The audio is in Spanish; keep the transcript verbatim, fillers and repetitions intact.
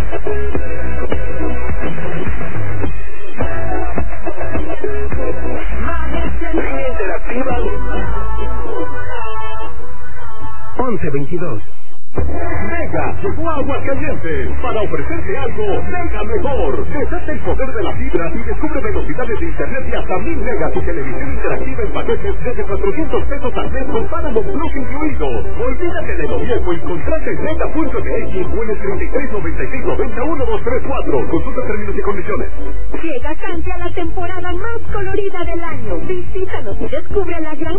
Interactiva once veintidós. Mega llegó a Aguascalientes para ofrecerte algo mega mejor. Desate el poder de la fibra y descubre velocidades de internet de hasta mil megas y televisión interactiva en paquetes desde cuatrocientos pesos al mes con Paramount Plus incluido. Olvídate de lo viejo y contrata en mega punto m x o en el treinta y tres noventa y seis noventa uno dos tres cuatro. Consulta términos y condiciones. Llega Cante a la temporada más colorida del año. Visítanos y descubre la gran